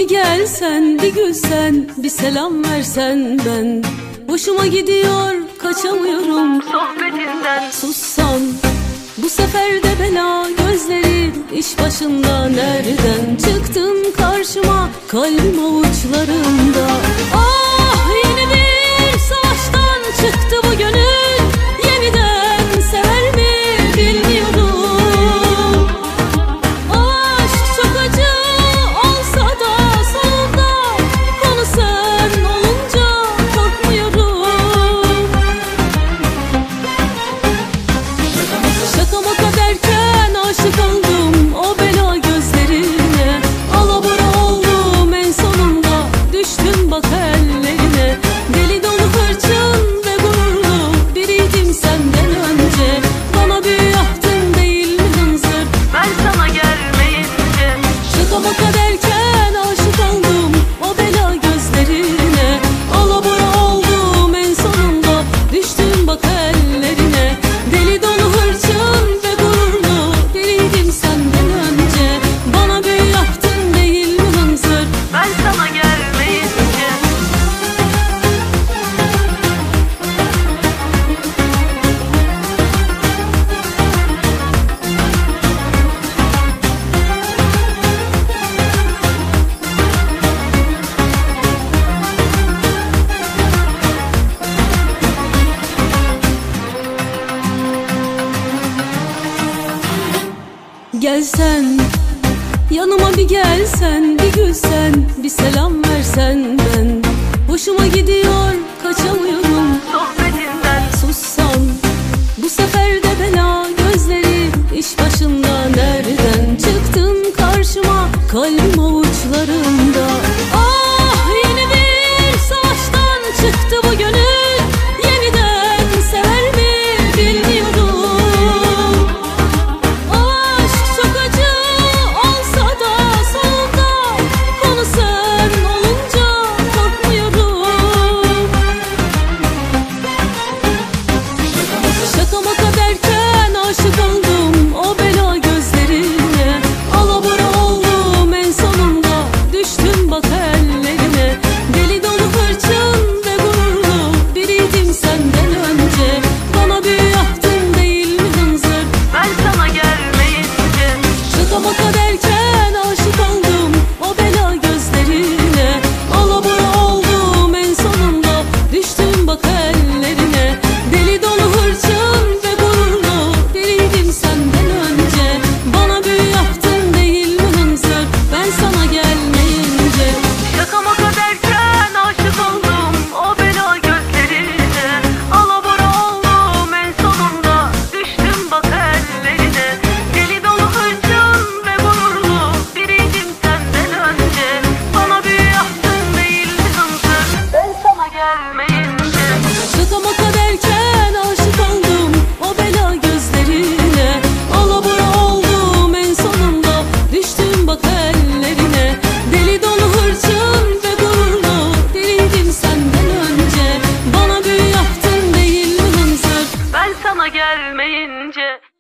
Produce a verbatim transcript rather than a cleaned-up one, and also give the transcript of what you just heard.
bir gelsen, bir gülsen, bir selam versen ben. Hoşuma gidiyor, kaçamıyorum sohbetinden. Sussan, bu sefer de bela gözlerin iş başında. Nereden çıktın karşıma, kalbim avuçlarında. Ah, yeni bir savaştan çıktı bu gönül. Yeniden sever mi bilmiyorum. Aşk çok acı olsa da sonunda konu sen olunca korkmuyorum. Şaka maka derken aşık oldum o bela gözlerine. Alabora oldum en sonunda, düştüm bak ellerine. Deli dolu hırçın ve gururlu biriydim senden önce. Bana büyü yaptın değil mi hınzır, ben sana gelmeyince. Şaka maka derken aşık oldum o bela gözlerine. Alabora oldum en sonunda, düştüm bak ellerine. Deli dolu hırçın ve gururlu biriydim senden önce. Bana büyü yaptın değil mi hınzır, ben sana gelmeyince. Gelsen, yanıma bir gelsen, bir gülsen, bir selam versen ben. Hoşuma gidiyor, kaçamıyorum sohbetinden. Sussan, bu sefer de bela gözlerin iş başında. Nereden çıktın karşıma, kalbim avuçlarında. Ah, yeni bir savaştan çıktı bu gönül. Yeniden sever mi bilmiyorum. Aşk çok acı olsa da sonunda konu sen olunca korkmuyorum. Şaka maka derken aşık oldum o bela gözlerine. Alabora oldum en sonunda, düştüm bak ellerine. Deli dolu hırçın ve gururlu biriydim senden önce. Bana büyü yaptın değil mi hınzır, ben sana gelmeyince. Şaka maka derken aşık oldum o bela gözlerine. Alabora oldum en sonunda, düştüm bak ellerine. Deli dolu hırçın ve gururlu biriydim senden önce. Bana büyü yaptın değil mi hınzır, ben sana gelmeyince. Şaka maka derken aşık oldum o bela gözlerine. Alabora oldum en sonunda, düştüm bak ellerine. Deli dolu hırçın ve gururlu biriydim senden önce. Bana büyü yaptın değil mi hınzır, ben sana gelmeyince. Şaka maka derken aşık oldum o bela gözlerine. Alabora oldum en sonunda, düştüm bak ellerine. Deli dolu hırçın ve gururlu biriydim senden önce. Bana büyü yaptın değil mi hınzır, ben sana gelmeyince.